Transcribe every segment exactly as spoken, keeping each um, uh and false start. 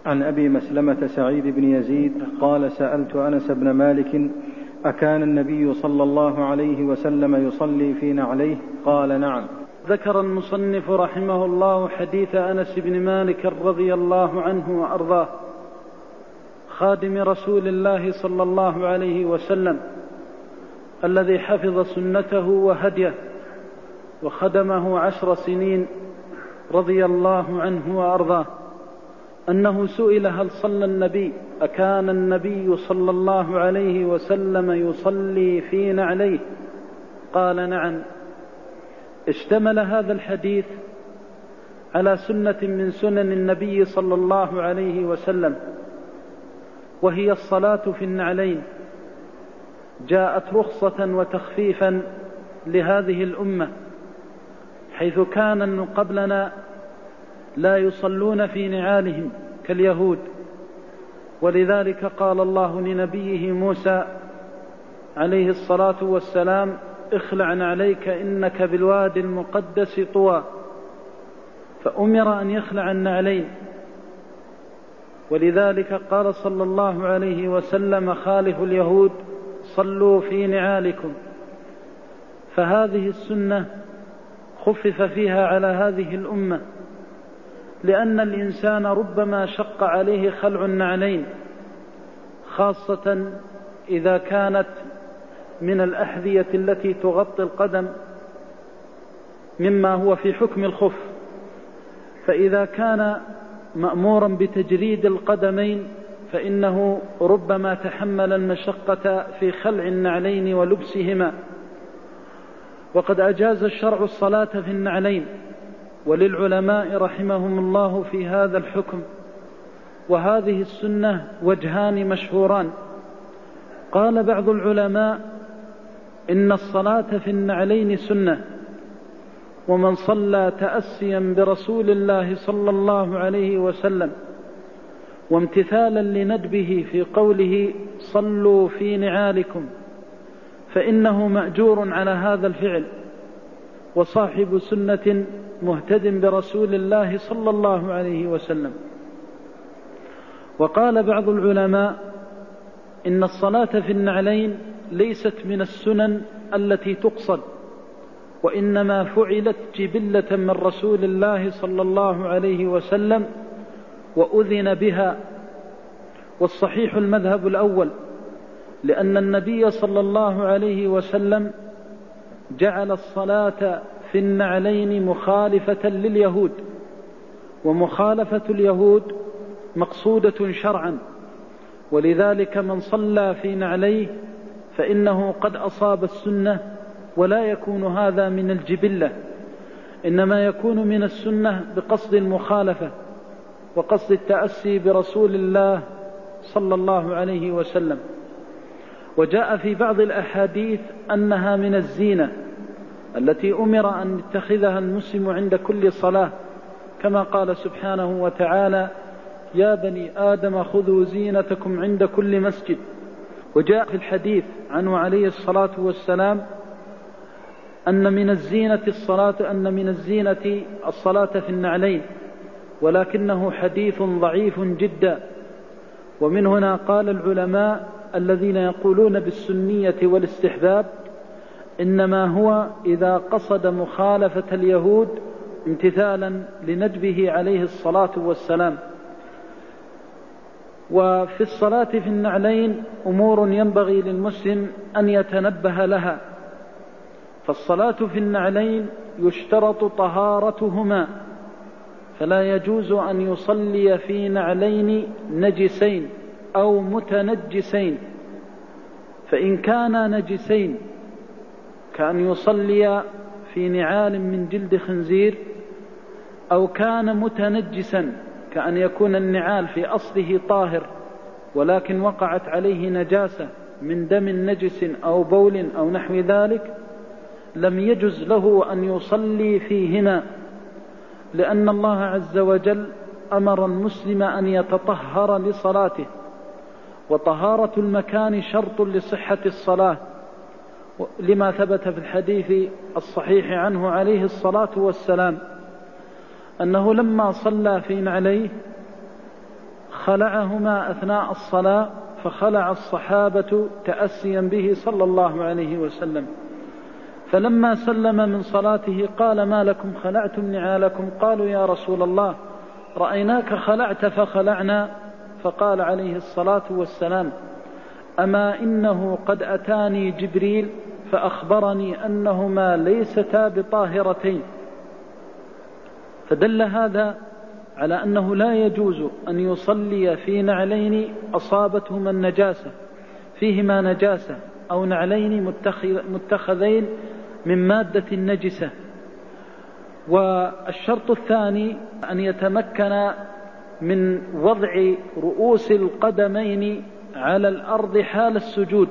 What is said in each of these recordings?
عن أبي مسلمة سعيد بن يزيد قال سألت أنس بن مالك أكان النبي صلى الله عليه وسلم يصلي في نعليه؟ قال نعم. ذكر المصنف رحمه الله حديث أنس بن مالك رضي الله عنه وأرضاه خادم رسول الله صلى الله عليه وسلم الذي حفظ سنته وهديه وخدمه عشر سنين رضي الله عنه وأرضاه، أنه سئل هل صلى النبي أكان النبي صلى الله عليه وسلم يصلي في نعليه؟ قال نعم. اشتمل هذا الحديث على سنة من سنن النبي صلى الله عليه وسلم، وهي الصلاة في النعلين. جاءت رخصة وتخفيفا لهذه الأمة، حيث كان قبلنا لا يصلون في نعالهم كاليهود، ولذلك قال الله لنبيه موسى عليه الصلاة والسلام: اخلع عليك إنك بالوادي المقدس طوى. فأمر أن يخلع النعلين، ولذلك قال صلى الله عليه وسلم: خالف اليهود صلوا في نعالكم. فهذه السنة خفف فيها على هذه الأمة، لأن الإنسان ربما شق عليه خلع النعلين، خاصة إذا كانت من الأحذية التي تغطي القدم مما هو في حكم الخف. فإذا كان مأمورا بتجريد القدمين فإنه ربما تحمل المشقة في خلع النعلين ولبسهما. وقد أجاز الشرع الصلاة في النعلين، وللعلماء رحمهم الله في هذا الحكم. وهذه السنة وجهان مشهوران. قال بعض العلماء إن الصلاة في النعلين سنة، ومن صلى تأسيا برسول الله صلى الله عليه وسلم وامتثالا لندبه في قوله صلوا في نعالكم فإنه مأجور على هذا الفعل، وصاحب سنة مهتد برسول الله صلى الله عليه وسلم. وقال بعض العلماء إن الصلاة في النعلين ليست من السنن التي تقصد، وإنما فعلت جبلة من رسول الله صلى الله عليه وسلم وأذن بها. والصحيح المذهب الأول، لأن النبي صلى الله عليه وسلم جعل الصلاة في النعلين مخالفة لليهود، ومخالفة اليهود مقصودة شرعا، ولذلك من صلى في نعليه فإنه قد أصاب السنة، ولا يكون هذا من الجبلة، إنما يكون من السنة بقصد المخالفة وقصد التأسي برسول الله صلى الله عليه وسلم. وجاء في بعض الأحاديث أنها من الزينة التي أمر أن يتخذها المسلم عند كل صلاة، كما قال سبحانه وتعالى: يا بني آدم خذوا زينتكم عند كل مسجد. وجاء في الحديث عنه عليه الصلاة والسلام أن من الزينة الصلاة أن من الزينة الصلاة في النعلين، ولكنه حديث ضعيف جدا. ومن هنا قال العلماء الذين يقولون بالسنية والاستحباب إنما هو إذا قصد مخالفة اليهود امتثالا لندبه عليه الصلاة والسلام. وفي الصلاة في النعلين أمور ينبغي للمسلم أن يتنبه لها. فالصلاة في النعلين يشترط طهارتهما، فلا يجوز أن يصلي في نعلين نجسين أو متنجسين. فإن كانا نجسين كأن يصلي في نعال من جلد خنزير، أو كان متنجسا كأن يكون النعال في أصله طاهر ولكن وقعت عليه نجاسة من دم نجس أو بول أو نحو ذلك، لم يجز له أن يصلي فيهما، لأن الله عز وجل أمر المسلم أن يتطهر لصلاته، وطهارة المكان شرط لصحة الصلاة، لما ثبت في الحديث الصحيح عنه عليه الصلاة والسلام أنه لما صلى في نعليه خلعهما أثناء الصلاة، فخلع الصحابة تأسيا به صلى الله عليه وسلم. فلما سلم من صلاته قال: ما لكم خلعتم نعالكم؟ قالوا: يا رسول الله رأيناك خلعت فخلعنا. فقال عليه الصلاة والسلام: أما إنه قد أتاني جبريل فأخبرني أنهما ليستا بطاهرتين. فدل هذا على أنه لا يجوز أن يصلي في نعلين أصابتهما النجاسة، فيهما نجاسة، أو نعلين متخذين من مادة نجسة. والشرط الثاني أن يتمكن من وضع رؤوس القدمين على الأرض حال السجود،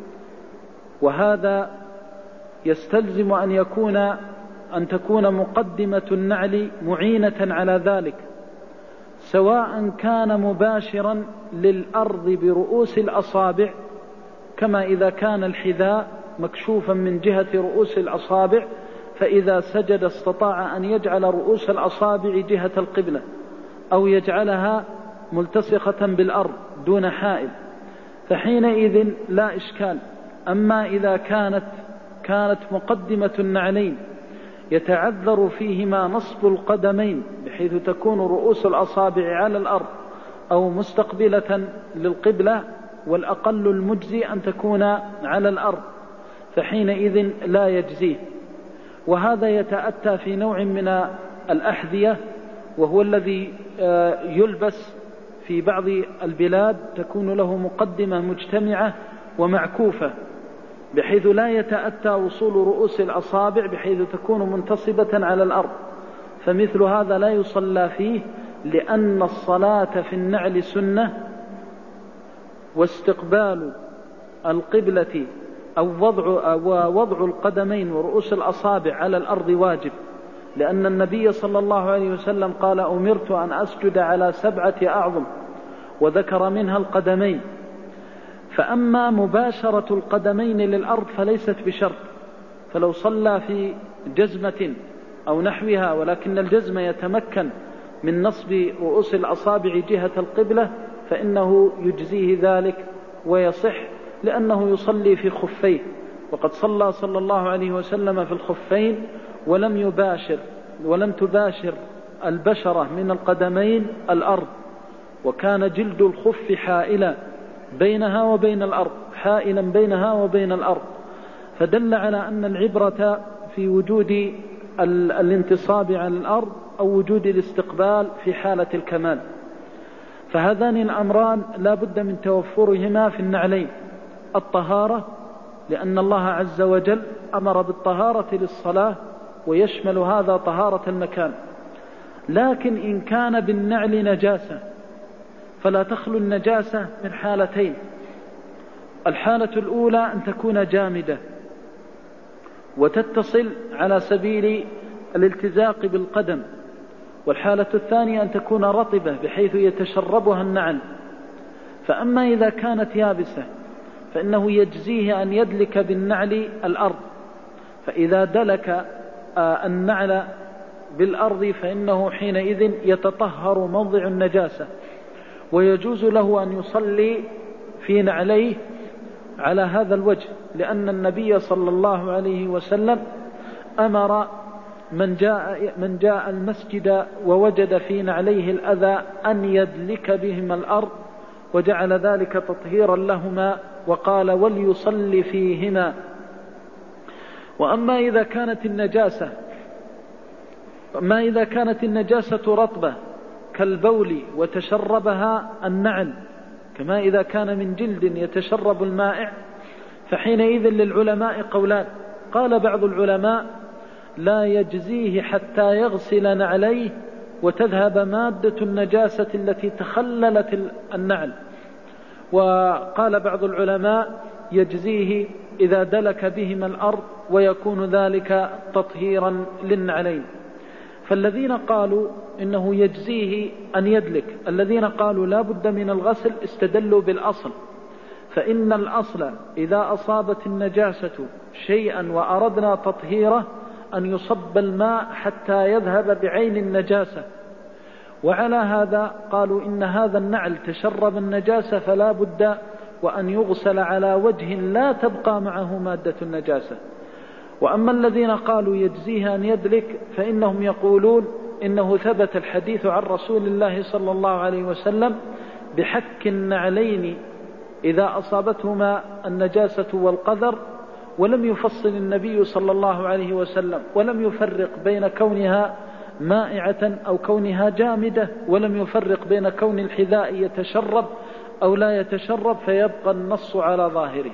وهذا يستلزم أن يكون أن تكون مقدمة النعل معينة على ذلك، سواء كان مباشرا للأرض برؤوس الأصابع، كما إذا كان الحذاء مكشوفا من جهة رؤوس الأصابع، فإذا سجد استطاع أن يجعل رؤوس الأصابع جهة القبلة، أو يجعلها ملتصقة بالأرض دون حائل، فحينئذ لا إشكال. أما إذا كانت كانت مقدمة النعلين يتعذر فيهما نصب القدمين بحيث تكون رؤوس الأصابع على الأرض أو مستقبلة للقبلة، والأقل المجزي أن تكون على الأرض، فحينئذ لا يجزيه. وهذا يتأتى في نوع من الأحذية، وهو الذي يلبس في بعض البلاد، تكون له مقدمة مجتمعة ومعكوفة بحيث لا يتأتى وصول رؤوس الأصابع بحيث تكون منتصبة على الأرض، فمثل هذا لا يصلى فيه، لأن الصلاة في النعل سنة، واستقبال القبلة أو وضع, ووضع القدمين ورؤوس الأصابع على الأرض واجب، لأن النبي صلى الله عليه وسلم قال: أمرت أن أسجد على سبعة أعظم، وذكر منها القدمين. فأما مباشرة القدمين للأرض فليست بشرط، فلو صلى في جزمة أو نحوها ولكن الجزمة يتمكن من نصب رؤوس الأصابع جهة القبلة فإنه يجزيه ذلك ويصح، لأنه يصلي في خفيه، وقد صلى صلى الله عليه وسلم في الخفين ولم يباشر ولم تباشر البشرة من القدمين الأرض، وكان جلد الخف حائلا بينها وبين الأرض حائلا بينها وبين الأرض، فدل على أن العبرة في وجود الانتصاب على الأرض أو وجود الاستقبال في حالة الكمال. فهذان الأمران لا بد من توفرهما في النعلين: الطهارة، لأن الله عز وجل أمر بالطهارة للصلاة ويشمل هذا طهارة المكان، لكن إن كان بالنعل نجاسة فلا تخلو النجاسة من حالتين: الحالة الأولى أن تكون جامدة وتتصل على سبيل الالتزاق بالقدم، والحالة الثانية أن تكون رطبة بحيث يتشربها النعل. فأما إذا كانت يابسة فإنه يجزيه أن يدلك بالنعل الأرض، فإذا دلك النعل بالأرض فإنه حينئذ يتطهر موضع النجاسة، ويجوز له أن يصلي في نعليه على هذا الوجه، لأن النبي صلى الله عليه وسلم أمر من جاء, من جاء المسجد ووجد في نعليه الأذى أن يدلك بهما الأرض، وجعل ذلك تطهيرا لهما، وقال: وليصلي فيهما. وأما إذا كانت النجاسة ما إذا كانت النجاسة رطبة كالبول وتشربها النعل، كما إذا كان من جلد يتشرب المائع، فحينئذ للعلماء قولان: قال بعض العلماء: لا يجزيه حتى يغسل نعليه وتذهب مادة النجاسة التي تخللت النعل. وقال بعض العلماء: يجزيه إذا دلك بهما الأرض، ويكون ذلك تطهيرا للنعلين. فالذين قالوا إنه يجزيه أن يدلك، الذين قالوا لا بد من الغسل، استدلوا بالأصل، فإن الأصل إذا أصابت النجاسة شيئا وأردنا تطهيره أن يصب الماء حتى يذهب بعين النجاسة، وعلى هذا قالوا إن هذا النعل تشرب النجاسة فلا بد وأن يغسل على وجه لا تبقى معه مادة النجاسة. وأما الذين قالوا يجزيه أن يدلك فإنهم يقولون إنه ثبت الحديث عن رسول الله صلى الله عليه وسلم بحك النعلين إذا أصابتهما النجاسة والقذر، ولم يفصل النبي صلى الله عليه وسلم ولم يفرق بين كونها مائعة أو كونها جامدة، ولم يفرق بين كون الحذاء يتشرب أو لا يتشرب، فيبقى النص على ظاهره.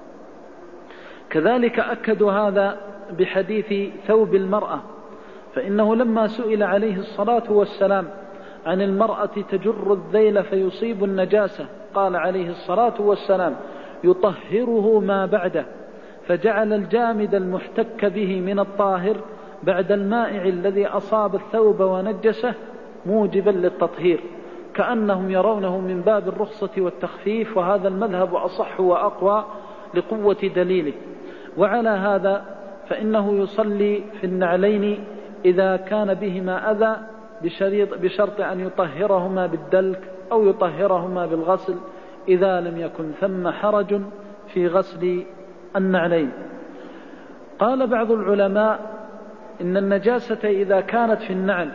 كذلك أكدوا هذا بحديث ثوب المرأة، فإنه لما سئل عليه الصلاة والسلام عن المرأة تجر الذيل فيصيب النجاسة قال عليه الصلاة والسلام يطهره ما بعده، فجعل الجامد المحتك به من الطاهر بعد المائع الذي أصاب الثوب ونجسه موجبا للتطهير، كأنهم يرونه من باب الرخصة والتخفيف، وهذا المذهب أصح وأقوى لقوة دليله. وعلى هذا فإنه يصلي في النعلين إذا كان بهما أذى بشرط أن يطهرهما بالدلك أو يطهرهما بالغسل إذا لم يكن ثم حرج في غسل النعلين. قال بعض العلماء إن النجاسة إذا كانت في النعل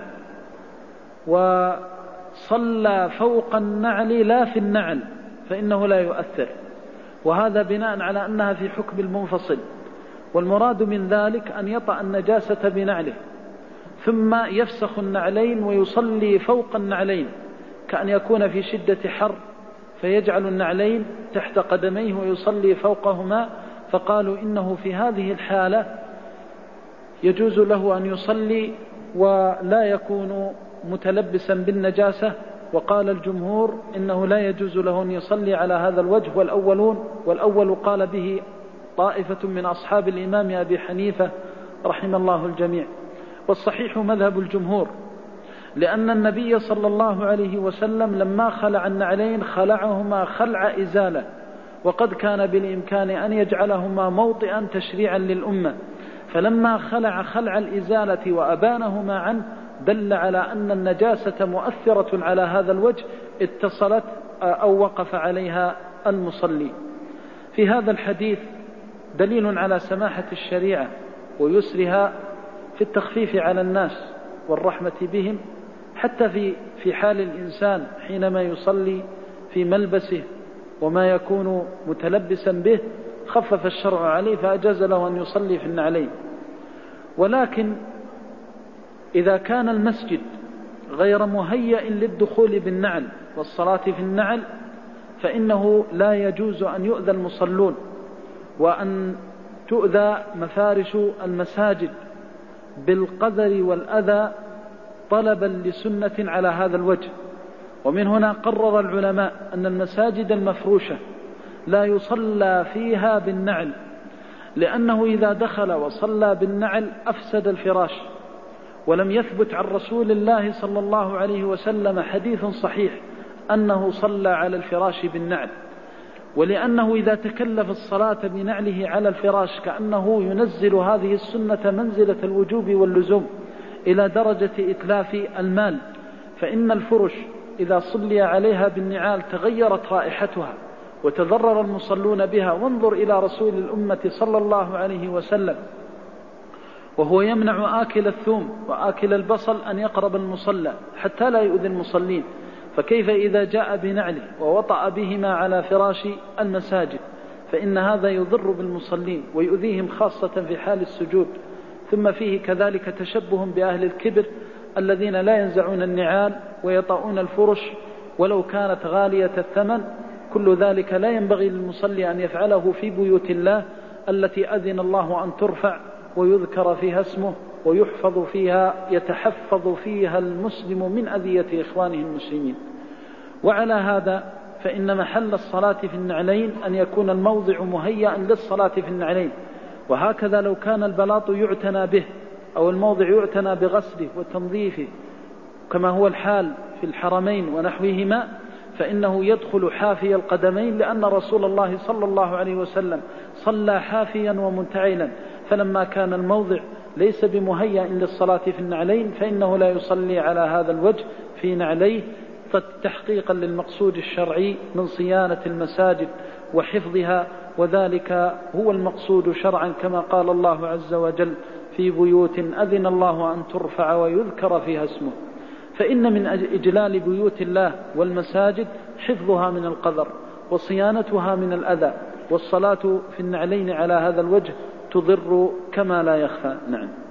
وصلى فوق النعل لا في النعل فإنه لا يؤثر، وهذا بناء على أنها في حكم المنفصل، والمراد من ذلك أن يطأ النجاسة بنعله ثم يفسخ النعلين ويصلي فوق النعلين، كأن يكون في شدة حر فيجعل النعلين تحت قدميه ويصلي فوقهما، فقالوا إنه في هذه الحالة يجوز له أن يصلي ولا يكون متلبسا بالنجاسة. وقال الجمهور إنه لا يجوز له أن يصلي على هذا الوجه، والأولون والأول قال به طائفة من أصحاب الإمام أبي حنيفة رحم الله الجميع. والصحيح مذهب الجمهور، لأن النبي صلى الله عليه وسلم لما خلع النعلين خلعهما خلع إزالة، وقد كان بالإمكان أن يجعلهما موطئا تشريعا للأمة، فلما خلع خلع الإزالة وأبانهما عنه دل على أن النجاسة مؤثرة على هذا الوجه اتصلت أو وقف عليها المصلي. في هذا الحديث دليل على سماحة الشريعة ويسرها في التخفيف على الناس والرحمة بهم، حتى في في حال الإنسان حينما يصلي في ملبسه وما يكون متلبسا به خفف الشرع عليه فأجاز له أن يصلي في النعلين. ولكن إذا كان المسجد غير مهيئ للدخول بالنعل والصلاة في النعل فإنه لا يجوز أن يؤذى المصلون وأن تؤذى مفارش المساجد بالقذر والأذى طلبا لسنة على هذا الوجه. ومن هنا قرر العلماء أن المساجد المفروشة لا يصلى فيها بالنعل، لأنه إذا دخل وصلى بالنعل أفسد الفراش، ولم يثبت عن رسول الله صلى الله عليه وسلم حديث صحيح أنه صلى على الفراش بالنعل، ولأنه إذا تكلف الصلاة بنعله على الفراش كأنه ينزل هذه السنة منزلة الوجوب واللزوم إلى درجة إتلاف المال، فإن الفرش إذا صلي عليها بالنعال تغيرت رائحتها وتضرر المصلون بها. وانظر إلى رسول الأمة صلى الله عليه وسلم وهو يمنع آكل الثوم وآكل البصل أن يقرب المصلى حتى لا يؤذي المصلين، فكيف إذا جاء بنعله ووطأ بهما على فراش المساجد؟ فإن هذا يضر بالمصلين ويؤذيهم خاصة في حال السجود. ثم فيه كذلك تشبه بأهل الكبر الذين لا ينزعون النعال ويطؤون الفرش ولو كانت غالية الثمن. كل ذلك لا ينبغي للمصلي أن يفعله في بيوت الله التي أذن الله أن ترفع ويذكر فيها اسمه ويحفظ فيها يتحفظ فيها المسلم من أذية إخوانه المسلمين. وعلى هذا فإن محل الصلاة في النعلين أن يكون الموضع مهيئا للصلاة في النعلين، وهكذا لو كان البلاط يعتنى به أو الموضع يعتنى بغسله وتنظيفه كما هو الحال في الحرمين ونحوهما فإنه يدخل حافي القدمين، لأن رسول الله صلى الله عليه وسلم صلى حافيا ومنتعلا، فلما كان الموضع ليس بمهيئ للصلاة في النعلين فإنه لا يصلي على هذا الوجه في نعليه تحقيقا للمقصود الشرعي من صيانة المساجد وحفظها، وذلك هو المقصود شرعا كما قال الله عز وجل في بيوت أذن الله أن ترفع ويذكر فيها اسمه. فإن من إجلال بيوت الله والمساجد حفظها من القذر وصيانتها من الأذى، والصلاة في النعلين على هذا الوجه تضر كما لا يخفى. نعم.